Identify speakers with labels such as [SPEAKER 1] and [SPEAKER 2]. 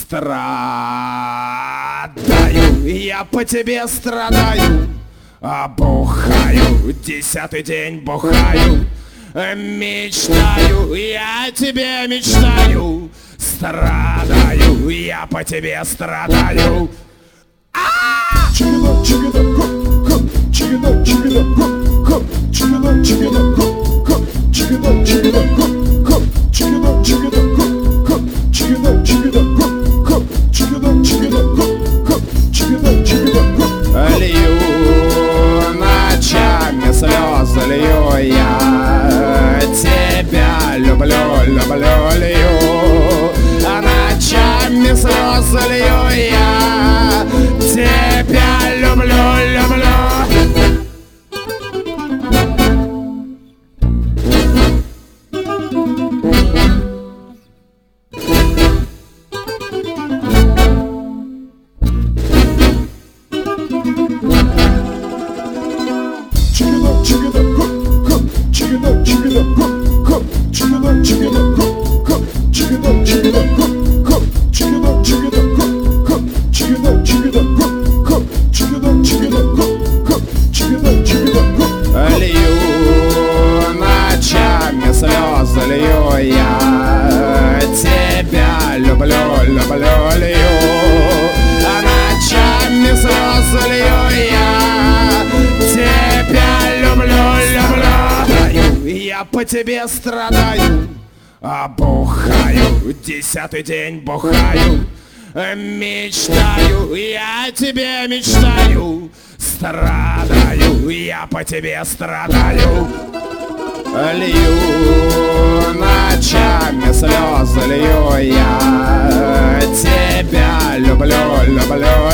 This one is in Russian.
[SPEAKER 1] Страдаю, я по тебе страдаю, бухаю, 10-й день бухаю. Мечтаю, я о тебе мечтаю. Страдаю, я по тебе страдаю. Лью ночами слезы, лью я тебя люблю, люблю, лью. А ночами слезы лью я тебя люблю, люблю. Лью ночами слезы, лью я тебя люблю, люблю, лью. А ночами слезы лью я тебя люблю, люблю. Я по тебе страдаю, бухаю, 10-й день бухаю. Мечтаю, я о тебе мечтаю. Страдаю, я по тебе страдаю. Лью ночами слезы, лью я тебя люблю, люблю,